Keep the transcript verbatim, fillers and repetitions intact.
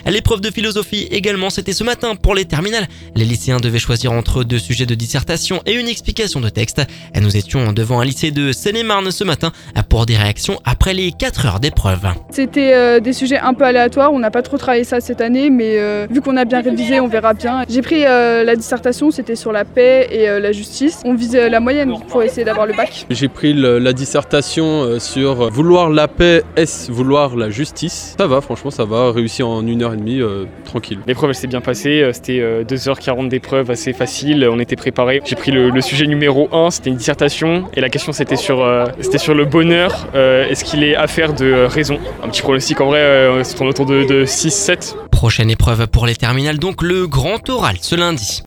L'épreuve de philosophie également, c'était ce matin pour les terminales. Les lycéens devaient choisir entre deux sujets de dissertation et une explication de texte. Nous étions devant un lycée de Seine-et-Marne ce matin pour des réactions après les quatre heures d'épreuve. C'était euh, des sujets un peu aléatoires, on n'a pas trop travaillé ça cette année, mais euh, vu qu'on a bien révisé, on verra bien. J'ai pris euh, la dissertation, c'était sur la paix et euh, la justice. On vise euh, la moyenne pour essayer d'avoir le bac. J'ai pris le, la dissertation sur vouloir la paix, est-ce vouloir la justice. Ça va, franchement, ça va, réussi en une heure et demie, euh, tranquille. L'épreuve elle s'est bien passée, c'était euh, deux heures quarante d'épreuve assez facile, on était préparés. J'ai pris le, le sujet numéro un, c'était une dissertation et la question c'était sur, euh, c'était sur le bonheur. Euh, est-ce qu'il est affaire de euh, raison? Un petit pronostic en vrai, euh, se tourne autour de, de six sept. Prochaine épreuve pour les terminales, donc le grand oral ce lundi.